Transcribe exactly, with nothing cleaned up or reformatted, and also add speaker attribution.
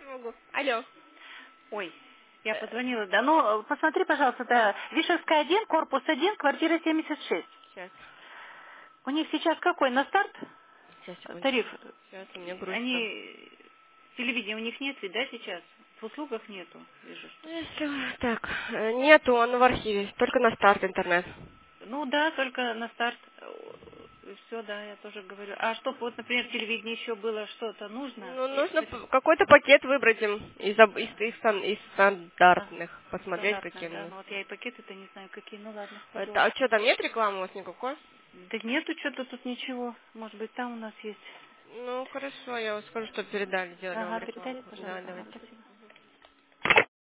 Speaker 1: могу. Алло.
Speaker 2: Ой, я позвонила, да. Ну, посмотри, пожалуйста, да. Вишевская один, корпус один, квартира семьдесят шесть.
Speaker 1: Сейчас.
Speaker 2: У них сейчас какой, на старт
Speaker 1: Сейчас, секундочку.
Speaker 2: тариф?
Speaker 1: Сейчас у меня грузится.
Speaker 2: Они, телевидения у них нет, ведь, да, сейчас? В услугах нету, вижу, что.
Speaker 1: Если... Так, э, нету, он в архиве. Только на старт интернет.
Speaker 2: Ну да, только на старт. Все, да, я тоже говорю. А что, вот, например, телевидение еще было, что-то нужно?
Speaker 1: Ну,
Speaker 2: Я
Speaker 1: нужно
Speaker 2: хочу-
Speaker 1: п- какой-то пакет выбрать им из, об- из, из стан- из
Speaker 2: А,
Speaker 1: стандартных. Посмотреть,
Speaker 2: стандартно,
Speaker 1: какие
Speaker 2: да.
Speaker 1: нужны.
Speaker 2: Ну вот я и пакеты-то не знаю, какие. Ну ладно,
Speaker 1: Это, а
Speaker 2: пожалуйста.
Speaker 1: что, там нет рекламы у вас никакой?
Speaker 2: Да нету что-то тут ничего. Может быть, там у нас есть.
Speaker 1: Ну, хорошо, я вам скажу, что передали, сделали вам
Speaker 2: Ага, передали,
Speaker 1: рекламку. Да,
Speaker 2: пожалуйста. Ага,
Speaker 1: давайте.
Speaker 2: спасибо.